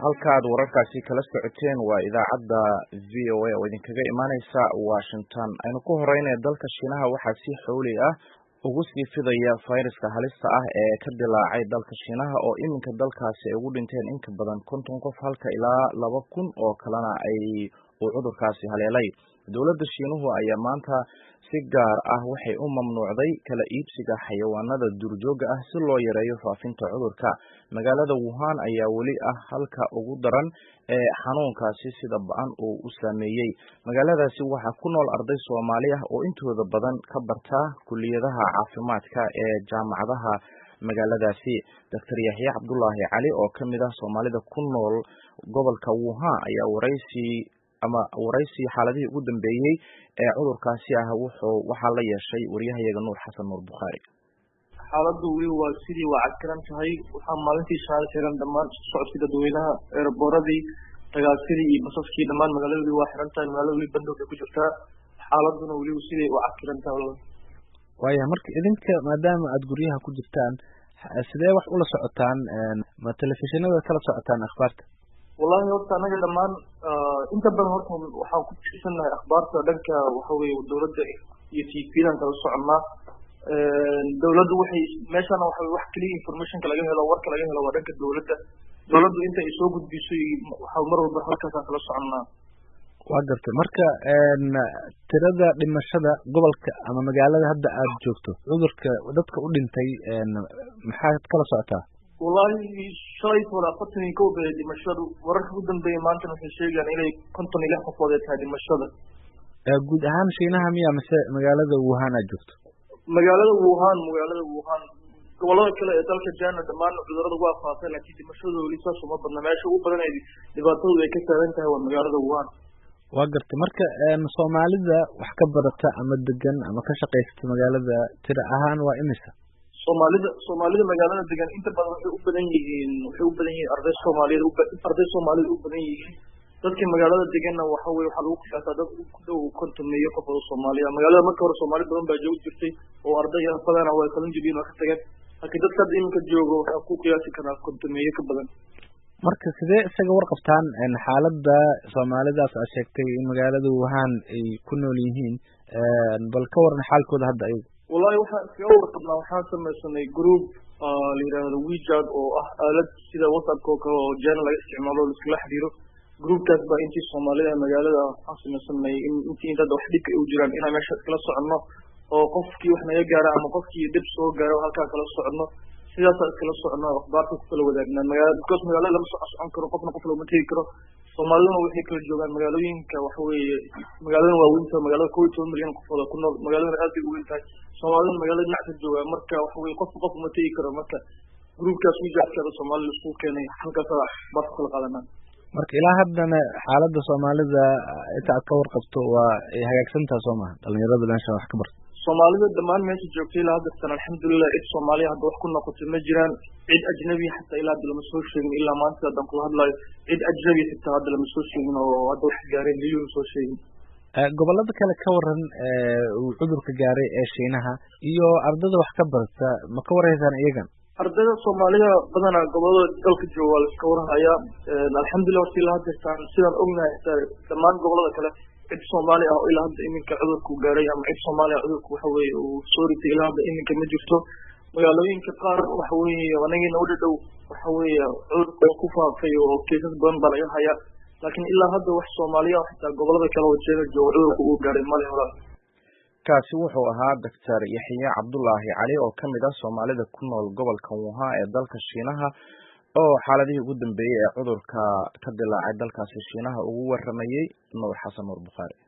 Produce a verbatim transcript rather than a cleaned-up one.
halkaad wararkaasi kala socoteen waa idaacadda v o a oo idinkaga imaaneysa Washington. aynu ku horeynay dalka Shiinaha waxaa si xowli ah ugu sii fidaya fayraska halista ah ee ka dilaacay dalka Shiinaha oo iminka dalkaasi ay ugu dhinteen in ka badan konton qof halka ilaa laba kun oo kalena ay uu cudurkaasi haleelay. dowladda Shiinuhu ayaa maanta si gaar ah waxay u mamnuucday kala iibsiga xayawaanada duurjooga ah si loo yareeyo faafinta cudurka. magaalada Wuhan ayaa weli ah halka ugu daran ee xanuunkaasi sida ba'an uu u saameeyay. magaaladaasi waxaa ku nool arday Soomaali ah oo intooda badan ka barta kulliyadaha caafimaadka ee jaamacadaha magaaladaasi. Doctor Yaxye Cabdullaahi Cali oo ka mid ah Soomaalida ku nool gobolka Wuhan ayaa waraysi ama waraysi xaaladihii ugu dambeeyay ee cudurkaasi ah wuxuu waxa la yeeshay wariyahayaga Nuur Xasan Nuur Bukhari. xaaladdu weli waa sidii waa cagkaran tahay. waxaa maalintii shaqada xiran dhammaan socodkii dadweynaha eeraboradii tagaasidii iyo basaskii dhammaan magaalada weli waa xiran tahay. magaalada weli bandowga ku jirtaa. xaaladuna weli sidii waa cagkaran tahay. waaya marka idinka maadaama aad guryaha ku jirtaan sidee wax ula socotaan ma telefishinada kala socotaan akhbaarta? wallahi horta anaga dhammaan inta badan horta waxaan ku tiirsanahay akhbaarta dhanka waxa weeye dowladda iyo T V-dan kala soconaa. dowladdu waxay meeshan waxa wax kaliya informationka laga helo warka laga helo waa dhanka dowladda. dowladdu inta ay soo gudbisay waxa mar walba halkaas kala soconaa. waa gartay marka tirada dhimashada gobolka ama magaalada hadda aad joogto cudurka dadka u dhintay maxaad kala socotaa? wallahi shalay wala afartan iyo kow bay dhimashadu wararka ugu dambeeyay maanta waxay sheegayaan inay konton iyo lix qofood ay tahay dhimashada. guud ahaan Shiinaha miya mise magaalada Wuhan aad joogto? magaalada Wuhan magaalada Wuhan gobolada kale ee dalka China dhammaan cudurrada waa faafay laakiin dhimashadu weli saas uma badna. meesha ugu badan ay dhibaatadu ay ka taagan tahay waa magaalada Wuhan. waa gartay marka Soomaalida wax ka barata ama degan ama ka shaqeysata magaalada tira ahaan waa imisa? Soomaalida Soomaalida magaalada degan inta badan waxay u badan yihiin waxay u badan yihiin arday Soomaaliyeed arday Soomaaliyeed u badan yihiin. dadka magaalada deganna waxa weeye waxa lagu qiyaasaa dad ku dhow konton iyo qof oo Soomaaliya. magaalada marka hore Soomaali badan baa joog jirtay oo arday ah badan way kala jibin wax ka tagay laakiin dadka iminka joogo waxa ku qiyaasi karaa konton iyo ka badan. marka sidee isaga warqabtaan xaaladda Soomaalidaas aad sheegtay in magaalada Wuhan ay ku nool yihiin bal ka waran xaalkooda hadda ay? wallahi waxa iska warqabnaa waxaan samaysanay group la yiraahdo WeChat oo ah aalad sida WhatsApp oo kale oo China laga isticmaalo la isla xiriiro. groupkaas baa intii Soomaalida magaalada waxaan samaysanay in intii dad wax dhib u jiraan inaan meesha kala socono oo qofkii wax naga gaara ama qofkii dib soo gaaro halka kala socono sidaas ay kala socono akhbaarta ku kala wadaagnaa. magaalada because magaalada lama soo socon karo qofna qof loo matagi karo. Soomaaliduna waxay kala joogaan magaalooyinka waxa weeye magaalada waa weyn tahay magaalada kow iyo toban milyan qof oo ku nool magaalada aad u weyn tahay. Soomaalida magaalada dhinaca jooga marka waxa weeye qof qof ma tagi karo marka groupkaas WeChat-ka Soomaalida isku keenay halkaas baa kala qaadanaa. marka ilaa haddana xaaladda Soomaalida inta aad ka warqabto waa ay hagaagsantahay Soomaha dhalinyarada meesha wax ka barta. Soomaalida dhammaan meesha joogtay ilaa hadda tan alxamdulillah cid Soomaaliya hadda wax ku noqotay ma jiraan. cid ajnabi xataa ilaa hadda lama soo sheegin ilaa maanta hadan ku hadlayo cid ajnabi xataa hadda lama soo sheegin oo hadda wax gaareen liyuu soo sheegin. gobolada kale ka waran uu cudurka gaaray ee Shiinaha iyo ardada wax ka barta ma ka wareysaan iyagan? ardada Soomaalida badana gobolada dalka jooga la iska warhaya. alxamdulillah si la hadastaan sidaan ognahay dhammaan gobolada kale cid Soomaali ah oo ilaa hadda iminka cudurku gaaray ama cid Soomaali ah cudurku waxa weeye uu soo ritay ilaa hadda iminka ma jirto. magaalooyinka qaar waxa weeye wanagina u dhow waxa weeye cudurku ku faafay oo keesas badan baa laga hayaa laakiin ilaa hadda wax Soomaaliya xitaa gobolada kale oo jeega jooga cudurku uu gaaray ma leh. kaasi wuxuu ahaa Doctor Yaxye Cabdullaahi Cali oo ka mid ah Soomaalida ku nool gobolka Wuhan ee dalka Shiinaha oo xaaladihii ugu dambeeyay ee cudurka ka dilaacay dalkaasi Shiinaha ugu waramayay Nuur Xasan Nuur Bukhari.